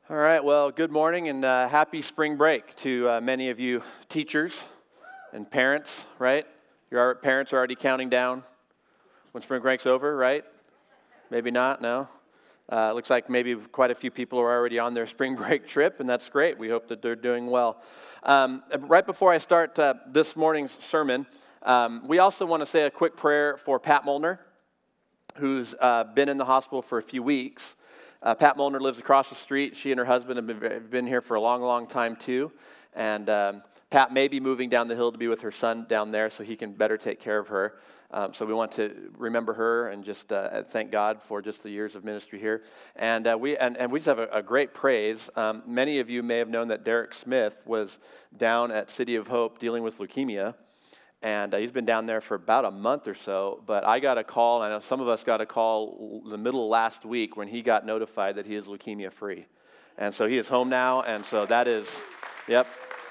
All right, well, good morning and happy spring break to many of you teachers and parents, right? Your parents are already counting down when spring break's over, right? Maybe not, no? It looks like maybe quite a few people are already on their spring break trip, and that's great. We hope that they're doing well. Right before I start this morning's sermon, we also want to say a quick prayer for Pat Molnar, who's been in the hospital for a few weeks. Pat Molnar lives across the street. She and her husband have been here for a long, long time too. And Pat may be moving down the hill to be with her son down there so he can better take care of her. So we want to remember her and just thank God for just the years of ministry here. And we just have a great praise. Many of you may have known that Derek Smith was down at City of Hope dealing with leukemia. And he's been down there for about a month or so, but I got a call, and I know some of us got a call in the middle of last week when he got notified that he is leukemia-free. And so he is home now, and so that is, yep.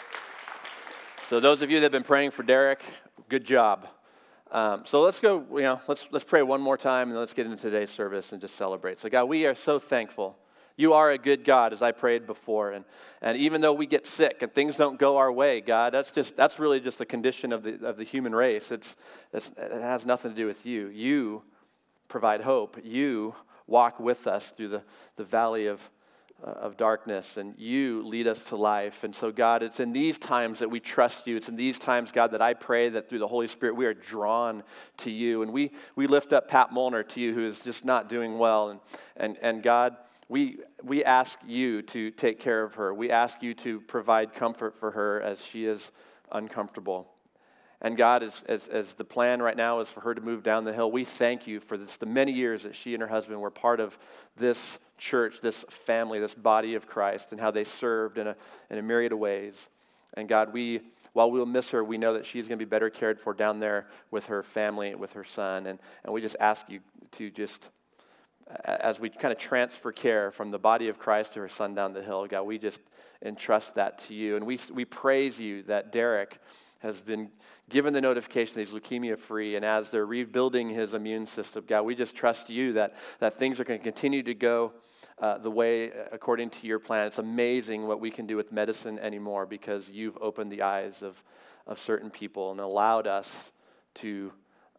So those of you that have been praying for Derek, good job. So let's go, let's pray one more time, and let's get into today's service and just celebrate. So God, we are so thankful. You are a good God, as I prayed before, and even though we get sick and things don't go our way, God, that's really just the condition of the human race. It has nothing to do with you. You provide hope. You walk with us through the valley of darkness, and you lead us to life. And so, God, it's in these times that we trust you. It's in these times, God, that I pray that through the Holy Spirit we are drawn to you, and we lift up Pat Molnar to you, who is just not doing well, and God. We ask you to take care of her. We ask you to provide comfort for her as she is uncomfortable. And God, as the plan right now is for her to move down the hill, we thank you for the many years that she and her husband were part of this church, this family, this body of Christ, and how they served in a myriad of ways. And God, while we'll miss her, we know that she's going to be better cared for down there with her family, with her son. And we just ask you to just, as we kind of transfer care from the body of Christ to her son down the hill, God, we just entrust that to you. And we praise you that Derek has been given the notification that he's leukemia-free, and as they're rebuilding his immune system, God, we just trust you that things are going to continue to go the way according to your plan. It's amazing what we can do with medicine anymore because you've opened the eyes of certain people and allowed us to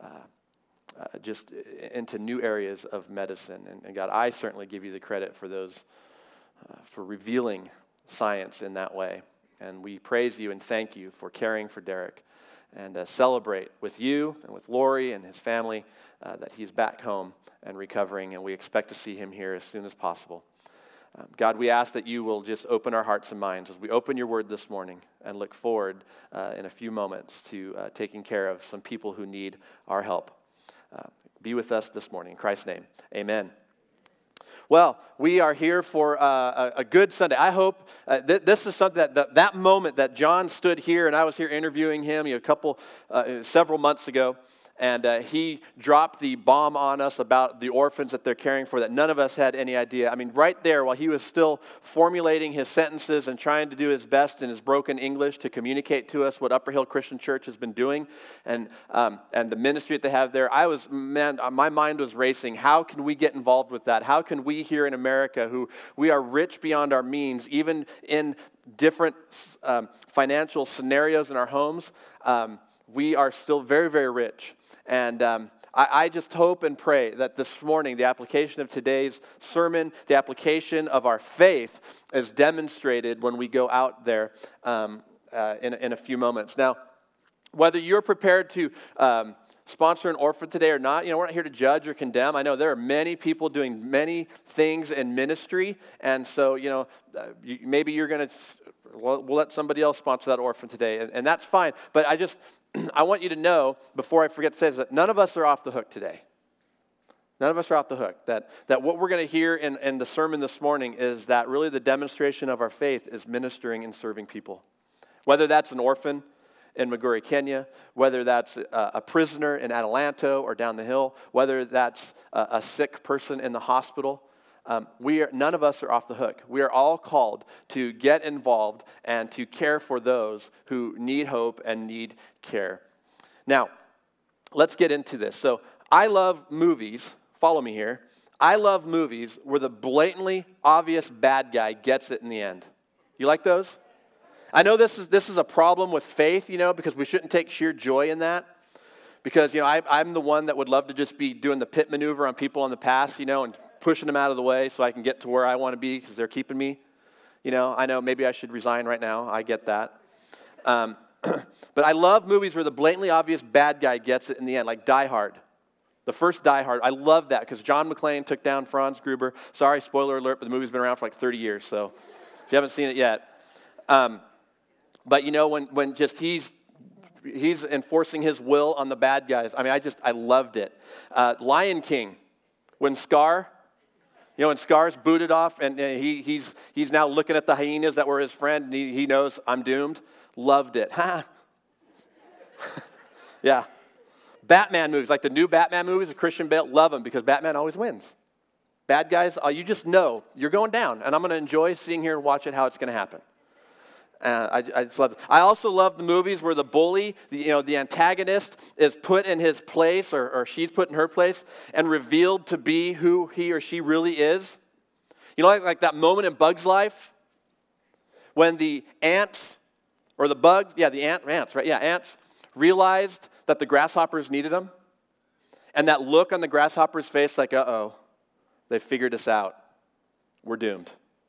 just into new areas of medicine. And God, I certainly give you the credit for those, for revealing science in that way. And we praise you and thank you for caring for Derek and celebrate with you and with Lori and his family that he's back home and recovering, and we expect to see him here as soon as possible. God, we ask that you will just open our hearts and minds as we open your word this morning and look forward in a few moments to taking care of some people who need our help. Be with us this morning. In Christ's name, amen. Well, we are here for a good Sunday. I hope this is something that moment that John stood here and I was here interviewing him several months ago. And he dropped the bomb on us about the orphans that they're caring for that none of us had any idea. I mean, right there, while he was still formulating his sentences and trying to do his best in his broken English to communicate to us what Upper Hill Christian Church has been doing and the ministry that they have there, my mind was racing. How can we get involved with that? How can we here in America, who we are rich beyond our means, even in different financial scenarios in our homes, we are still very, very rich. And I just hope and pray that this morning, the application of today's sermon, the application of our faith is demonstrated when we go out there in a few moments. Now, whether you're prepared to sponsor an orphan today or not, we're not here to judge or condemn. I know there are many people doing many things in ministry, and so, maybe you're going to, we'll let somebody else sponsor that orphan today, and that's fine. But I want you to know, before I forget to say this, that none of us are off the hook today. None of us are off the hook. That what we're going to hear in the sermon this morning is that really the demonstration of our faith is ministering and serving people. Whether that's an orphan in Migori, Kenya, whether that's a prisoner in Adelanto or down the hill, whether that's a sick person in the hospital, none of us are off the hook. We are all called to get involved and to care for those who need hope and need care. Now, let's get into this. So I love movies. Follow me here. I love movies where the blatantly obvious bad guy gets it in the end. You like those? I know this is a problem with faith, because we shouldn't take sheer joy in that. Because, I'm the one that would love to just be doing the pit maneuver on people in the past, and pushing them out of the way so I can get to where I want to be because they're keeping me. I know maybe I should resign right now. I get that. But I love movies where the blatantly obvious bad guy gets it in the end, like Die Hard. The first Die Hard. I love that because John McClane took down Franz Gruber. Sorry, spoiler alert, but the movie's been around for like 30 years, so if you haven't seen it yet. But when just he's enforcing his will on the bad guys. I loved it. Lion King, when Scar, when Scar's booted off and he's now looking at the hyenas that were his friend and he knows I'm doomed. Loved it. Yeah. Batman movies, like the new Batman movies with Christian Bale, love them because Batman always wins. Bad guys, you just know you're going down, and I'm going to enjoy sitting here and watching how it's going to happen. I just love it. I also love the movies where the bully, the antagonist, is put in his place or she's put in her place and revealed to be who he or she really is. Like that moment in Bug's life when the ants or the bugs, ants, right? Yeah, ants realized that the grasshoppers needed them. And that look on the grasshopper's face like, uh-oh, they figured us out. We're doomed.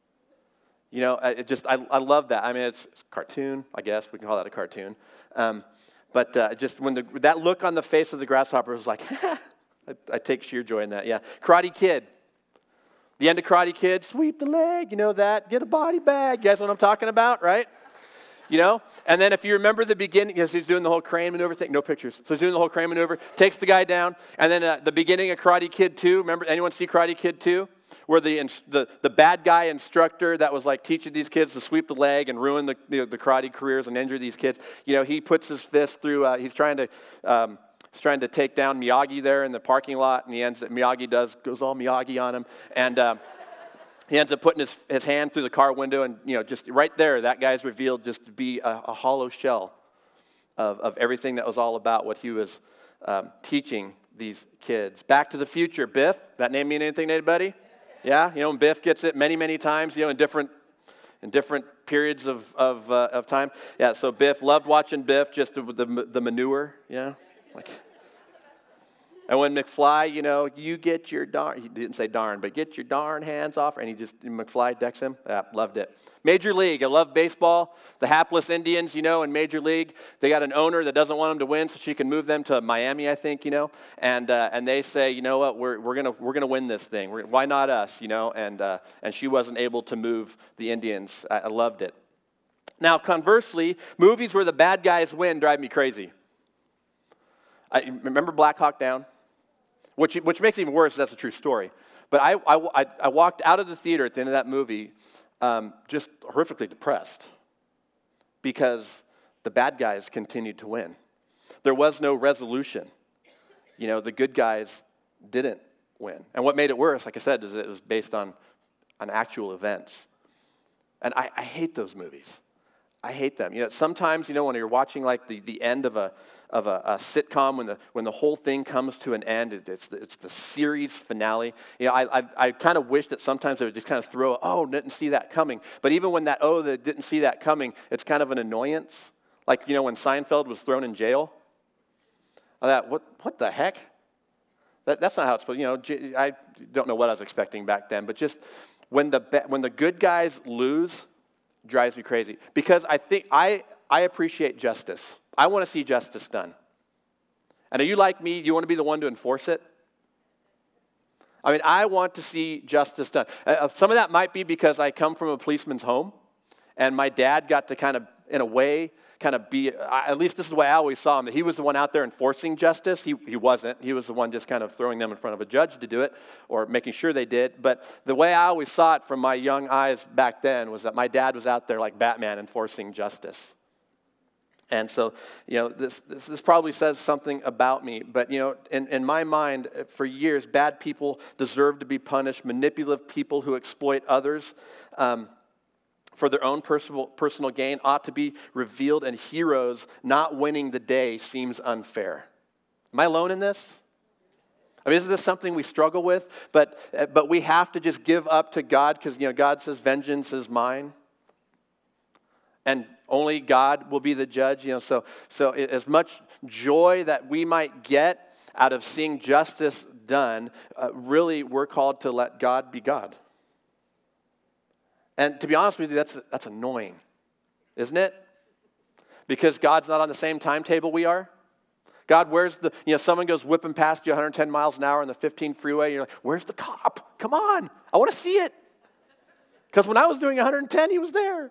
I love that. It's a cartoon, I guess. We can call that a cartoon. But just when that look on the face of the grasshopper was like, I take sheer joy in that, yeah. Karate Kid. The end of Karate Kid, sweep the leg, that, get a body bag. You guys know what I'm talking about, right? And then if you remember the beginning, because he's doing the whole crane maneuver thing, no pictures. So he's doing the whole crane maneuver, takes the guy down, and then the beginning of Karate Kid 2, remember, anyone see Karate Kid 2? Where the bad guy instructor that was like teaching these kids to sweep the leg and ruin the karate careers and injure these kids, he puts his fist through, he's trying to take down Miyagi there in the parking lot, and Miyagi goes all Miyagi on him, and he ends up putting his hand through the car window, and just right there, that guy's revealed just to be a hollow shell of everything that was all about what he was teaching these kids. Back to the Future, Biff. That name mean anything to anybody? Yeah, and Biff gets it many, many times, in different periods of time. Yeah, so Biff, loved watching Biff, just the manure, And when McFly, you get your darn, he didn't say darn, but get your darn hands off, and McFly decks him. Yeah, loved it. Major League, I love baseball. The hapless Indians, in Major League, they got an owner that doesn't want them to win, so she can move them to Miami, I think, and they say, you know what, we're gonna win this thing. Why not us, and she wasn't able to move the Indians. I loved it. Now, conversely, movies where the bad guys win drive me crazy. I remember Black Hawk Down, which makes it even worse. That's a true story. But I walked out of the theater at the end of that movie just horrifically depressed because the bad guys continued to win. There was no resolution. The good guys didn't win. And what made it worse, like I said, is it was based on actual events. And I hate those movies. I hate them. Sometimes, when you're watching like the end of a sitcom, when the whole thing comes to an end, it's the series finale. I kind of wish that sometimes they would just kind of throw, didn't see that coming. But even when that they didn't see that coming, it's kind of an annoyance. Like, when Seinfeld was thrown in jail. I thought, what the heck? That's not how it's supposed. I don't know what I was expecting back then, but just when the good guys lose, drives me crazy because I think I appreciate justice. I want to see justice done. And are you like me? You want to be the one to enforce it? I want to see justice done. Some of that might be because I come from a policeman's home, and my dad got to kind of, in a way, be, at least this is the way I always saw him, that he was the one out there enforcing justice. He wasn't. He was the one just kind of throwing them in front of a judge to do it or making sure they did. But the way I always saw it from my young eyes back then was that my dad was out there like Batman enforcing justice. And so, this probably says something about me. But, in my mind, for years, bad people deserve to be punished. Manipulative people who exploit others for their own personal gain ought to be revealed, and heroes not winning the day seems unfair. Am I alone in this? I mean, isn't this something we struggle with? But we have to just give up to God because, God says, vengeance is mine. And only God will be the judge. So as much joy that we might get out of seeing justice done, really we're called to let God be God. And to be honest with you, that's annoying, isn't it? Because God's not on the same timetable we are. God, where's someone goes whipping past you 110 miles an hour on the 15 freeway, and you're like, where's the cop? Come on, I want to see it. Because when I was doing 110, he was there.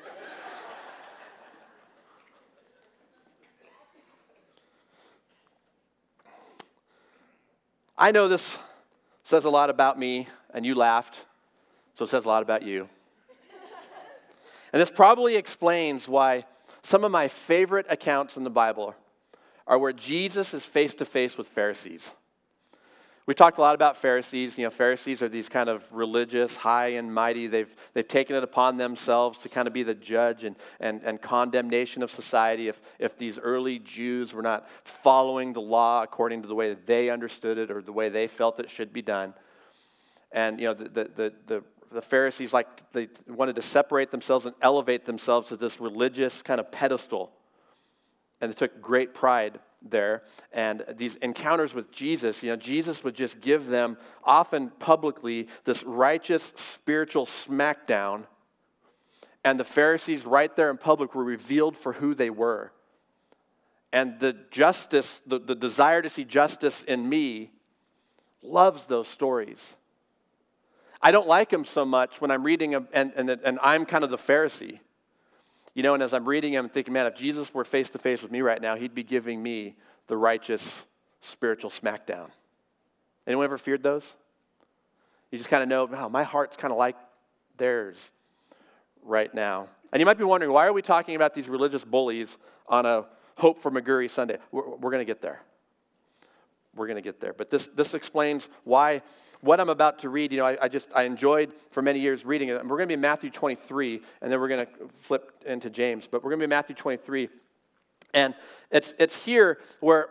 I know this says a lot about me, and you laughed, so it says a lot about you. And this probably explains why some of my favorite accounts in the Bible are where Jesus is face-to-face with Pharisees. We talked a lot about Pharisees. Pharisees are these kind of religious, high and mighty. They've taken it upon themselves to kind of be the judge and condemnation of society if these early Jews were not following the law according to the way that they understood it or the way they felt it should be done. And, the Pharisees, they wanted to separate themselves and elevate themselves to this religious kind of pedestal. And they took great pride there. And these encounters with Jesus, Jesus would just give them, often publicly, this righteous spiritual smackdown. And the Pharisees right there in public were revealed for who they were. And the justice, the desire to see justice in me loves those stories. I don't like them so much when I'm reading them, and I'm kind of the Pharisee. And as I'm reading him, I'm thinking, man, if Jesus were face-to-face with me right now, he'd be giving me the righteous spiritual smackdown. Anyone ever feared those? You just kind of know, wow, my heart's kind of like theirs right now. And you might be wondering, why are we talking about these religious bullies on a Hope for McGurry Sunday? We're going to get there. We're going to get there. But this explains why what I'm about to read, I enjoyed for many years reading it. We're going to be in Matthew 23, and then we're going to flip into James. But we're going to be in Matthew 23. And it's here where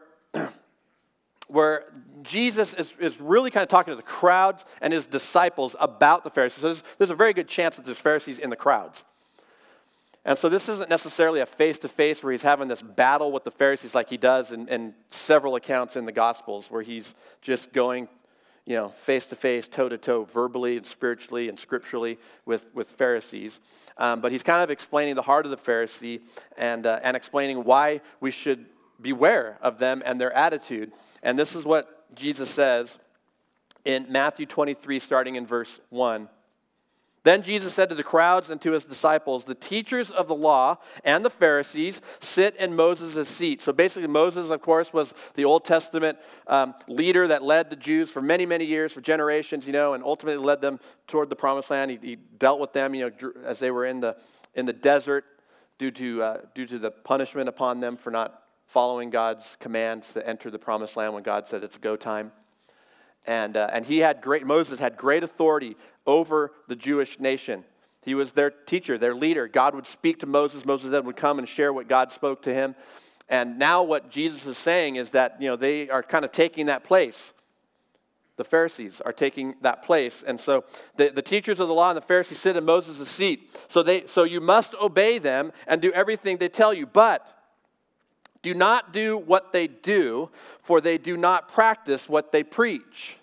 Jesus is really kind of talking to the crowds and his disciples about the Pharisees. So there's a very good chance that there's Pharisees in the crowds. And so this isn't necessarily a face-to-face where he's having this battle with the Pharisees like he does in several accounts in the Gospels, where he's just going face-to-face, toe-to-toe, verbally and spiritually and scripturally with Pharisees. But he's kind of explaining the heart of the Pharisee and explaining why we should beware of them and their attitude. And this is what Jesus says in Matthew 23, starting in verse 1. Then Jesus said to the crowds and to his disciples, the teachers of the law and the Pharisees sit in Moses' seat. So basically Moses, of course, was the Old Testament leader that led the Jews for many, many years, for generations, and ultimately led them toward the Promised Land. He dealt with them, as they were in the desert due to the punishment upon them for not following God's commands to enter the Promised Land when God said it's go time. And Moses had great authority over the Jewish nation. He was their teacher, their leader. God would speak to Moses. Moses then would come and share what God spoke to him. And now what Jesus is saying is that, they are kind of taking that place. The Pharisees are taking that place. And so the teachers of the law and the Pharisees sit in Moses' seat. So you must obey them and do everything they tell you. But do not do what they do, for they do not practice what they preach.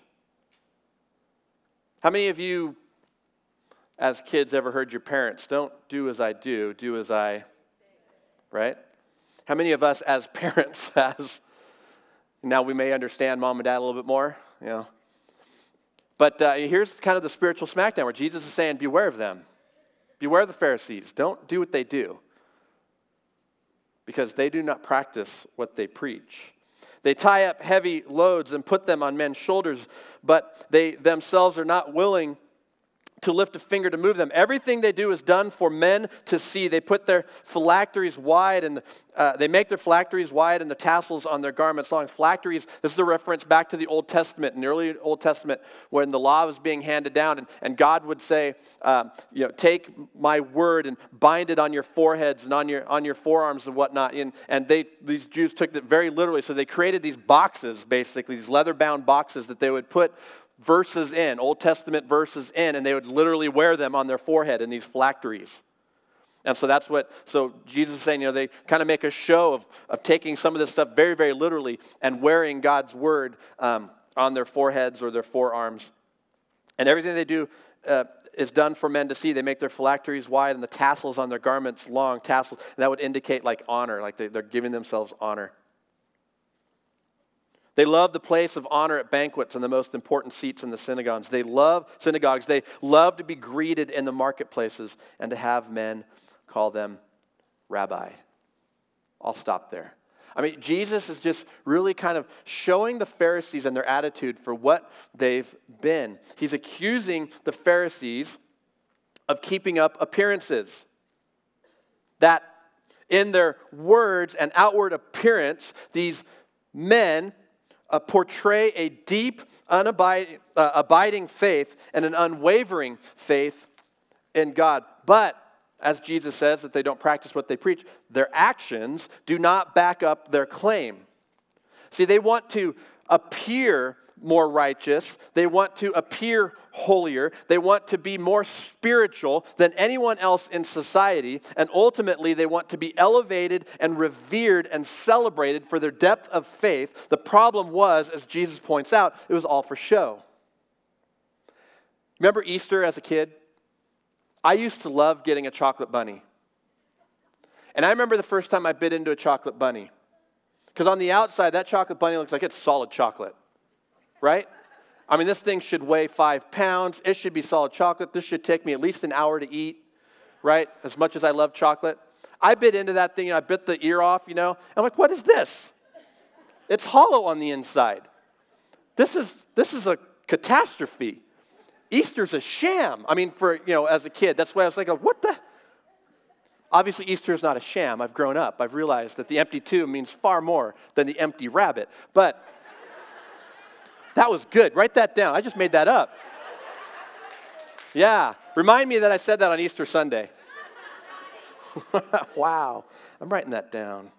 How many of you, as kids, ever heard your parents, don't do as I do, do as I, right? How many of us as parents, now we may understand mom and dad a little bit more, But here's kind of the spiritual smackdown where Jesus is saying, beware of them. Beware of the Pharisees. Don't do what they do, because they do not practice what they preach. They tie up heavy loads and put them on men's shoulders, but they themselves are not willing to lift a finger to move them. Everything they do is done for men to see. They put their phylacteries wide, and they make their phylacteries wide and the tassels on their garments long. Phylacteries, this is a reference back to the Old Testament, in the early Old Testament, when the law was being handed down, and God would say, take my word and bind it on your foreheads and on your forearms and whatnot. And these Jews took it very literally, so they created these boxes, basically, these leather-bound boxes that they would put verses in, Old Testament verses in, and they would literally wear them on their forehead in these phylacteries. And so Jesus is saying, they kind of make a show of taking some of this stuff very, very literally and wearing God's word on their foreheads or their forearms. And everything they do is done for men to see. They make their phylacteries wide and the tassels on their garments long, tassels. And that would indicate like honor, like they're giving themselves honor. They love the place of honor at banquets and the most important seats in the synagogues. They love to be greeted in the marketplaces and to have men call them rabbi. I'll stop there. I mean, Jesus is just really kind of showing the Pharisees and their attitude for what they've been. He's accusing the Pharisees of keeping up appearances. That in their words and outward appearance, these men portray a deep, abiding faith and an unwavering faith in God. But, as Jesus says, that they don't practice what they preach, their actions do not back up their claim. See, they want to appear more righteous. They want to appear holier. They want to be more spiritual than anyone else in society. And ultimately, they want to be elevated and revered and celebrated for their depth of faith. The problem was, as Jesus points out, it was all for show. Remember Easter as a kid? I used to love getting a chocolate bunny. And I remember the first time I bit into a chocolate bunny. Because on the outside, that chocolate bunny looks like it's solid chocolate. Right? I mean, this thing should weigh 5 pounds. It should be solid chocolate. This should take me at least an hour to eat, right? As much as I love chocolate. I bit into that thing, and I bit the ear off, I'm like, what is this? It's hollow on the inside. This is a catastrophe. Easter's a sham. I mean, as a kid, that's why I was like, what the? Obviously, Easter is not a sham. I've grown up. I've realized that the empty tomb means far more than the empty rabbit. But that was good. Write that down. I just made that up. Yeah. Remind me that I said that on Easter Sunday. Wow. I'm writing that down.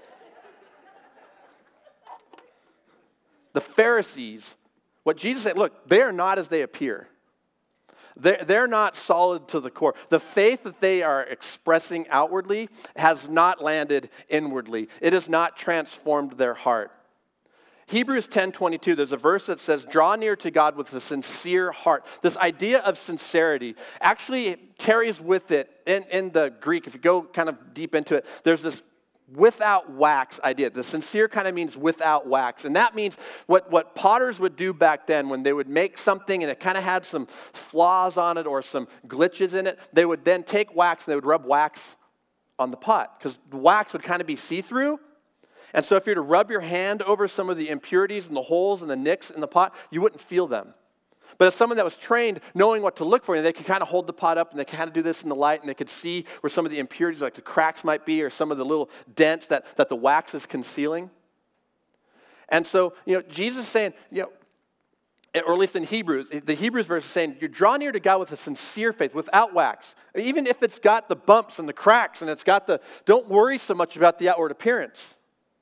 The Pharisees, what Jesus said, look, they are not as they appear. They're not solid to the core. The faith that they are expressing outwardly has not landed inwardly. It has not transformed their heart. Hebrews 10:22, there's a verse that says, draw near to God with a sincere heart. This idea of sincerity actually carries with it, in the Greek, if you go kind of deep into it, there's this without wax idea. The sincere kind of means without wax. And that means what potters would do back then when they would make something and it kind of had some flaws on it or some glitches in it, they would then take wax and they would rub wax on the pot because the wax would kind of be see-through. And so if you were to rub your hand over some of the impurities and the holes and the nicks in the pot, you wouldn't feel them. But as someone that was trained, knowing what to look for, they could kind of hold the pot up and they could kind of do this in the light and they could see where some of the impurities, like the cracks might be or some of the little dents that the wax is concealing. And so, Jesus is saying, or at least in Hebrews, the Hebrews verse is saying, you draw near to God with a sincere faith, without wax. Even if it's got the bumps and the cracks and don't worry so much about the outward appearance.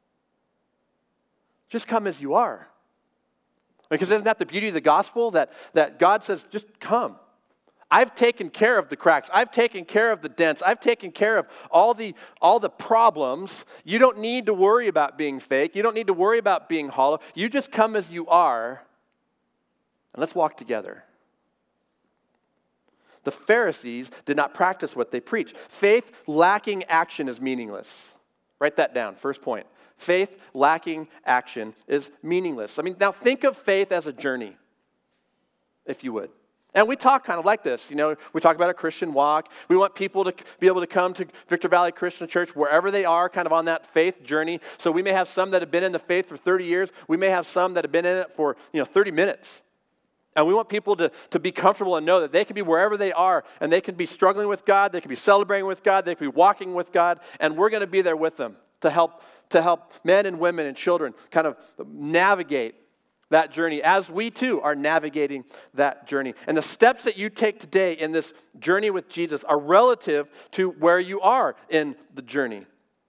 Just come as you are. Because isn't that the beauty of the gospel? That God says, just come. I've taken care of the cracks. I've taken care of the dents. I've taken care of all the problems. You don't need to worry about being fake. You don't need to worry about being hollow. You just come as you are, and let's walk together. The Pharisees did not practice what they preach. Faith lacking action is meaningless. Write that down, first point. Faith lacking action is meaningless. I mean, now think of faith as a journey, if you would. And we talk kind of like this, we talk about a Christian walk. We want people to be able to come to Victor Valley Christian Church wherever they are, kind of on that faith journey. So we may have some that have been in the faith for 30 years. We may have some that have been in it for, 30 minutes. And we want people to be comfortable and know that they can be wherever they are, and they can be struggling with God, they can be celebrating with God, they can be walking with God, and we're going to be there with them to help men and women and children kind of navigate that journey as we too are navigating that journey. And the steps that you take today in this journey with Jesus are relative to where you are in the journey.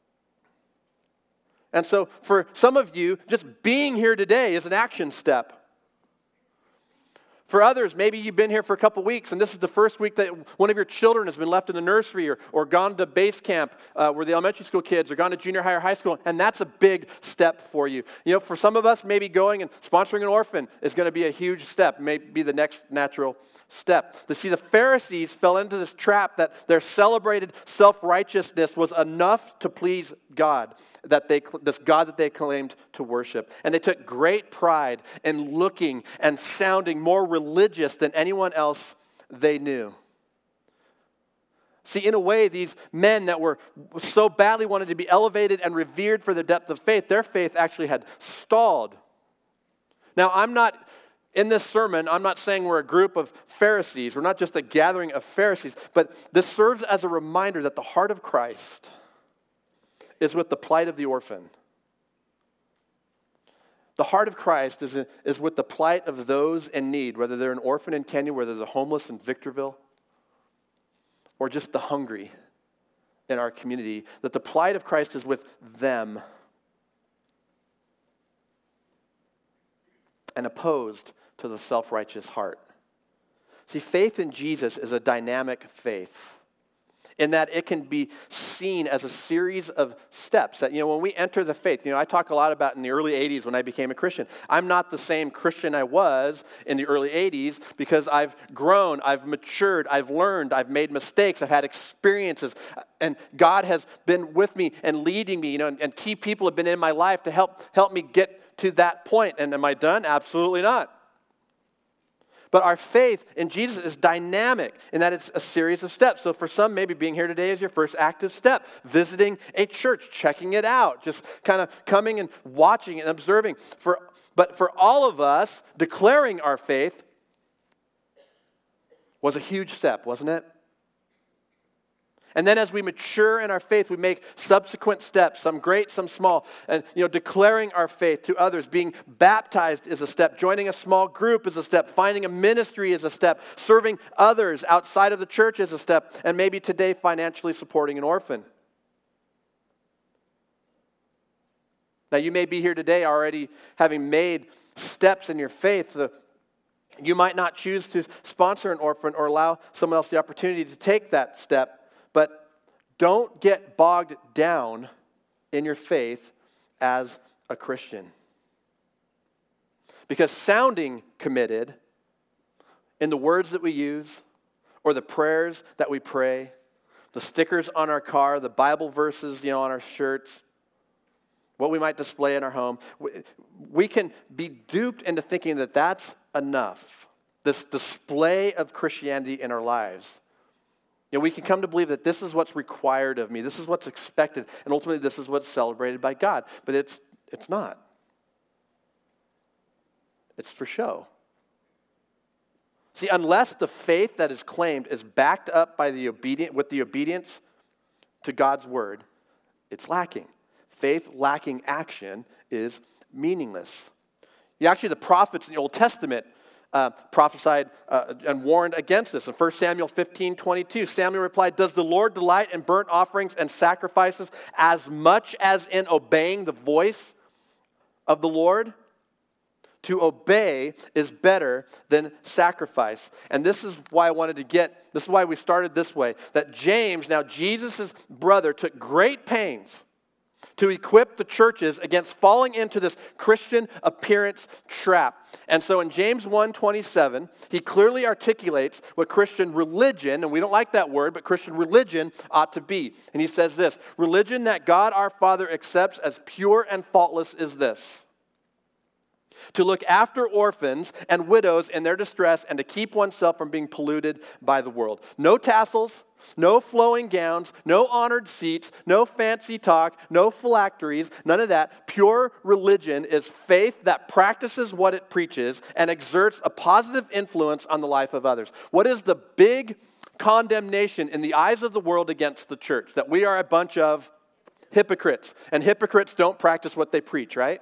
And so for some of you, just being here today is an action step. For others, maybe you've been here for a couple weeks, and this is the first week that one of your children has been left in the nursery or gone to base camp where the elementary school kids, or gone to junior high or high school, and that's a big step for you. You know, for some of us, maybe going and sponsoring an orphan is going to be a huge step, maybe the next natural step. To see, the Pharisees fell into this trap that their celebrated self-righteousness was enough to please God, this God that they claimed to worship. And they took great pride in looking and sounding more religious than anyone else they knew. See, in a way, these men that were so badly wanted to be elevated and revered for their depth of faith, their faith actually had stalled. Now, in this sermon, I'm not saying we're a group of Pharisees. We're not just a gathering of Pharisees. But this serves as a reminder that the heart of Christ is with the plight of the orphan. The heart of Christ is with the plight of those in need, whether they're an orphan in Kenya, whether they're homeless in Victorville, or just the hungry in our community. That the plight of Christ is with them and opposed to the self-righteous heart. See, faith in Jesus is a dynamic faith in that it can be seen as a series of steps. That, when we enter the faith, I talk a lot about in the early 80s when I became a Christian. I'm not the same Christian I was in the early 80s because I've grown, I've matured, I've learned, I've made mistakes, I've had experiences, and God has been with me and leading me, and key people have been in my life to help me get to that point. And am I done? Absolutely not. But our faith in Jesus is dynamic in that it's a series of steps. So for some, maybe being here today is your first active step. Visiting a church, checking it out, just kind of coming and watching and observing. But for all of us, declaring our faith was a huge step, wasn't it? And then as we mature in our faith, we make subsequent steps, some great, some small. And, declaring our faith to others, being baptized is a step. Joining a small group is a step. Finding a ministry is a step. Serving others outside of the church is a step. And maybe today, financially supporting an orphan. Now, you may be here today already having made steps in your faith. You might not choose to sponsor an orphan or allow someone else the opportunity to take that step. But don't get bogged down in your faith as a Christian. Because sounding committed in the words that we use, or the prayers that we pray, the stickers on our car, the Bible verses, on our shirts, what we might display in our home, we can be duped into thinking that that's enough. This display of Christianity in our lives. We can come to believe that this is what's required of me. This is what's expected. And ultimately, this is what's celebrated by God. But it's not. It's for show. See, unless the faith that is claimed is backed up by with the obedience to God's word, it's lacking. Faith lacking action is meaningless. Actually, the prophets in the Old Testament prophesied and warned against this. In 1 Samuel 15:22, Samuel replied, "Does the Lord delight in burnt offerings and sacrifices as much as in obeying the voice of the Lord? To obey is better than sacrifice." And this is why this is why we started this way, that James, now Jesus' brother, took great pains to equip the churches against falling into this Christian appearance trap. And so in James 1:27, he clearly articulates what Christian religion, and we don't like that word, but Christian religion ought to be. And he says this: religion that God our Father accepts as pure and faultless is this: to look after orphans and widows in their distress, and to keep oneself from being polluted by the world. No tassels, no flowing gowns, no honored seats, no fancy talk, no phylacteries, none of that. Pure religion is faith that practices what it preaches and exerts a positive influence on the life of others. What is the big condemnation in the eyes of the world against the church? That we are a bunch of hypocrites, and hypocrites don't practice what they preach, right?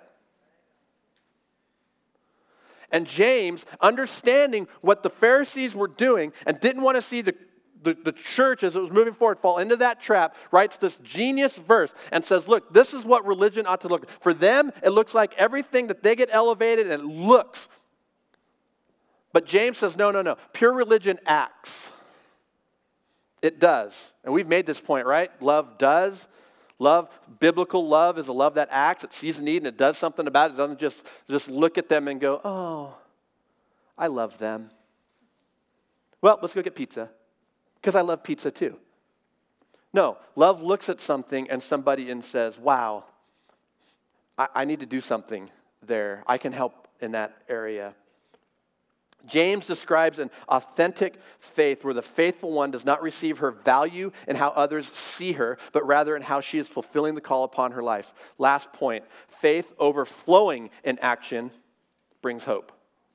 And James, understanding what the Pharisees were doing and didn't want to see the church as it was moving forward fall into that trap, writes this genius verse and says, look, this is what religion ought to look like. For them, it looks like everything that they get elevated and it looks. But James says, no. Pure religion acts. It does. And we've made this point, right? Love does. Love, biblical love is a love that acts. It sees a need and it does something about it. It doesn't just look at them and go, oh, I love them. Well, let's go get pizza because I love pizza too. No, love looks at something and somebody and says, wow, I need to do something there. I can help in that area. James describes an authentic faith where the faithful one does not receive her value in how others see her, but rather in how she is fulfilling the call upon her life. Last point, faith overflowing in action brings hope.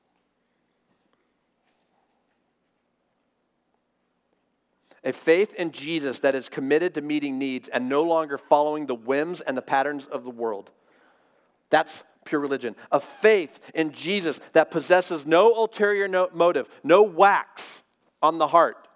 A faith in Jesus that is committed to meeting needs and no longer following the whims and the patterns of the world. That's pure religion. A faith in Jesus that possesses no ulterior motive, no wax on the heart.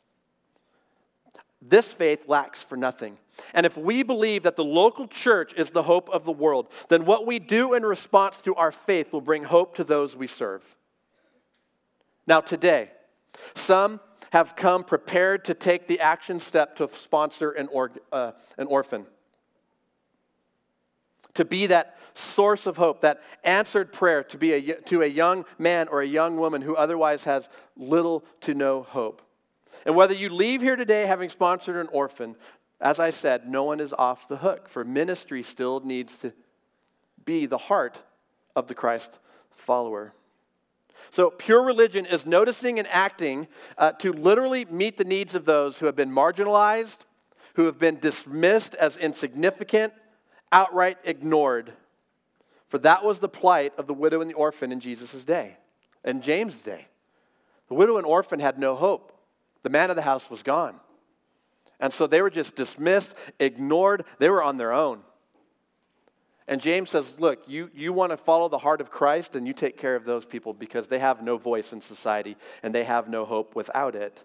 This faith lacks for nothing. And if we believe that the local church is the hope of the world, then what we do in response to our faith will bring hope to those we serve. Now today, some have come prepared to take the action step to sponsor an orphan. To be that source of hope, that answered prayer to a young man or a young woman who otherwise has little to no hope. And whether you leave here today having sponsored an orphan, as I said, no one is off the hook, for ministry still needs to be the heart of the Christ follower. So pure religion is noticing and acting to literally meet the needs of those who have been marginalized, who have been dismissed as insignificant, outright ignored. For that was the plight of the widow and the orphan in Jesus' day, in James' day. The widow and orphan had no hope. The man of the house was gone. And so they were just dismissed, ignored. They were on their own. And James says, look, you want to follow the heart of Christ, and you take care of those people because they have no voice in society and they have no hope without it.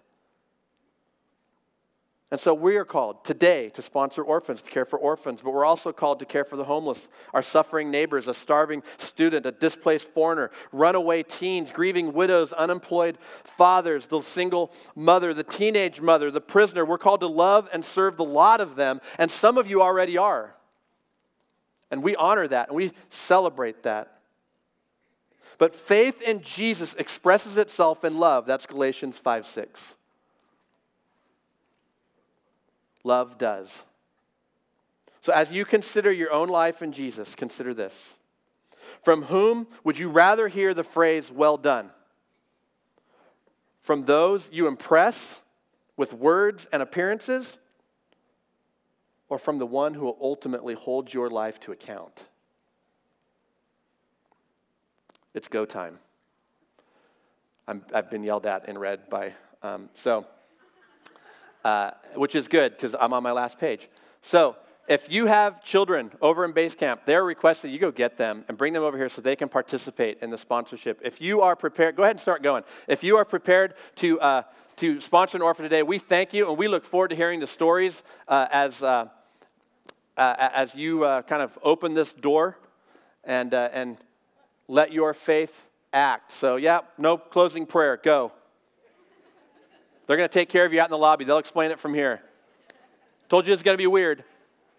And so we are called today to sponsor orphans, to care for orphans, but we're also called to care for the homeless, our suffering neighbors, a starving student, a displaced foreigner, runaway teens, grieving widows, unemployed fathers, the single mother, the teenage mother, the prisoner. We're called to love and serve the lot of them, and some of you already are. And we honor that, and we celebrate that. But faith in Jesus expresses itself in love. That's Galatians 5:6. Love does. So as you consider your own life in Jesus, consider this. From whom would you rather hear the phrase, well done? From those you impress with words and appearances? Or from the one who will ultimately hold your life to account? It's go time. I've been yelled at in red by, which is good because I'm on my last page. So if you have children over in base camp, they're requested you go get them and bring them over here so they can participate in the sponsorship. If you are prepared, go ahead and start going. If you are prepared to sponsor an orphan today, we thank you and we look forward to hearing the stories as you kind of open this door and let your faith act. So yeah, no closing prayer. Go. They're going to take care of you out in the lobby. They'll explain it from here. Told you it's going to be weird.